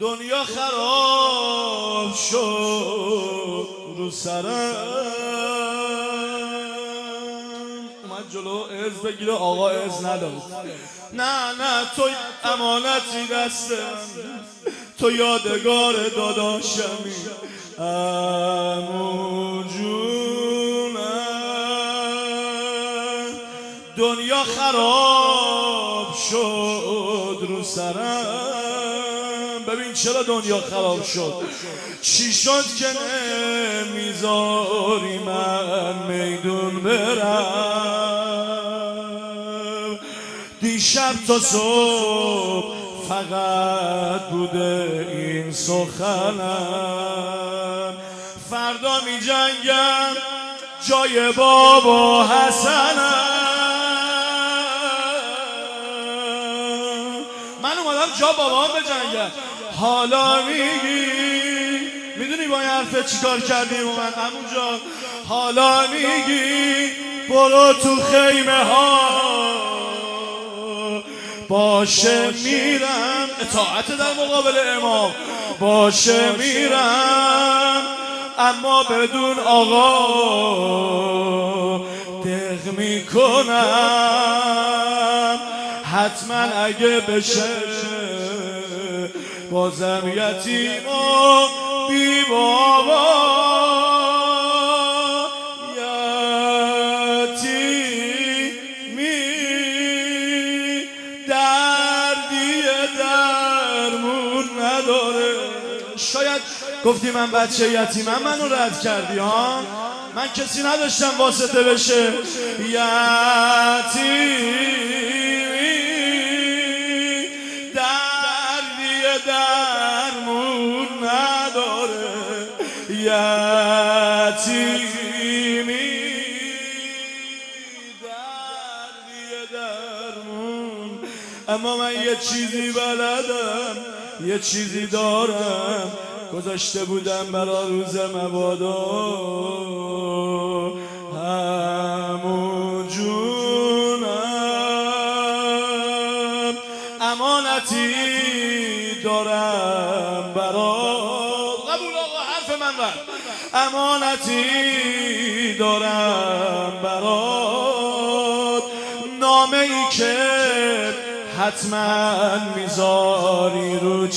دنیا خراب شد رو سرم. اومد جلو عز بگیره، آقا عز نداد. نه تو امانتی دست من، تو یادگار داداشمی عمو جونم. دنیا خراب شد رو سرم. ببین چرا دنیا خراب شد، چی شد که نمیذاری من میدون برم. دیشب تا صبح فقط بوده این سخنم، فردا می جنگم جای بابا حسنم. من اومدم جا بابام بجنگم، حالا میدونی با این حرفه چی کار کردیم؟ من همونجا حالا میگی برو تو خیمه ها باشه میرم، اطاعت در مقابل امام، باشه میرم اما بدون آقا دق میکنم. حتما اگه بشه بازم یتیم و بی بابا، شاید گفتی من بچه یتیمم، منو رد کردی ها. من کسی نداشتم واسطه بشه. یتیمی دردی درمون نداره، یتیمی دردی درمون. اما من یه چیزی بلدم، یه چیزی دارم، گذاشته بودم برا روز مبادا. عمو جونم امانتی دارم برات. قبول آقا، حرف من رفت. امانتی دارم برات، نامه ای که حتما میذاری رو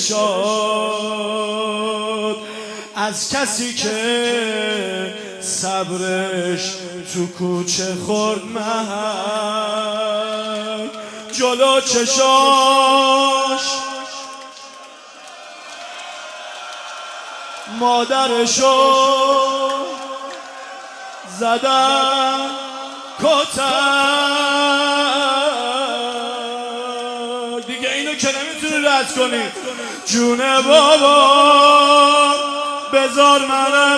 چشات، از کسی که صبرش تو کوچه خورد محل، جلو چشاش مادرشو زدن کتک، دیگه اینو که نمیتونی رد کنی. جون بابا بذار منم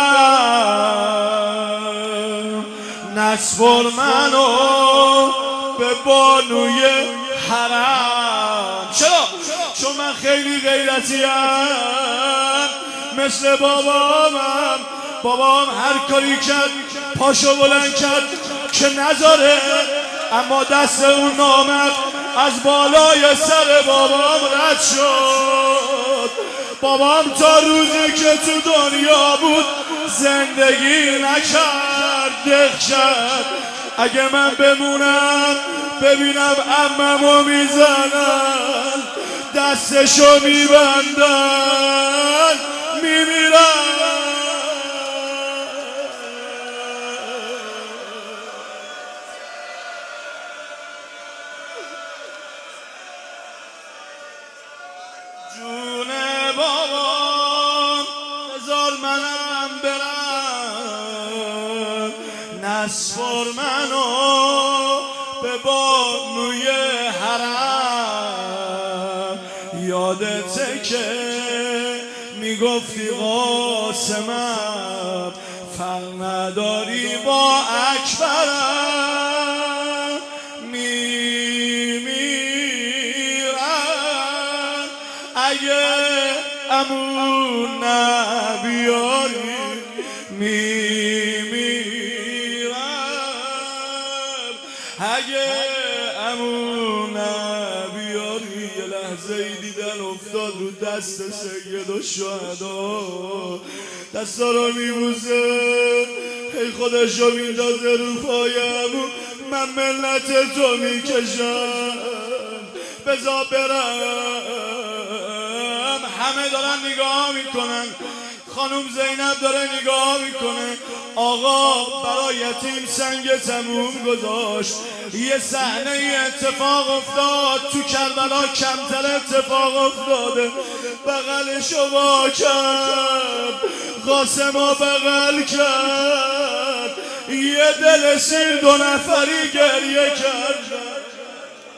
برم، نسپر منو به بانوی حرم. چرا؟ چون من خیلی غیرتیم مثل بابامم. بابام هر کاری کرد پاشو بلند کرد که نذاره، اما دست اون نامرد از بالای سر بابام رد شد. بابام تا روزی که تو دنیا بود زندگی نکرد، دق کرد. اگه من بمونم ببینم عممو میزنن، دستشو میبندن، میمیرن. جون بابام بذار منم برم، نسپر منو به بانوی حرم. یادته که میگفتی قاسمم فرق نداری با اکبرم، میمیرم اگه عمو نبیاری، میمیرم اگه عمو نبیاری. یه لحظه ای دیدن افتاد افتاد رو دست سید و شهدا، دستا رو میبوزه، هی خودشو میندازه رو پایم، من ملت تو میکشم، بذار برم. همه دارن نگاه میکنن، خانوم زینب داره نگاه میکنه. آقا برای یتیم سنگ تموم گذاشت. یه صحنه اتفاق افتاد تو کربلا، کمتر اتفاق افتاده. بغلشو وا کرد، قاسمو بغل کرد، یه دل سیر دو نفری گریه کرد.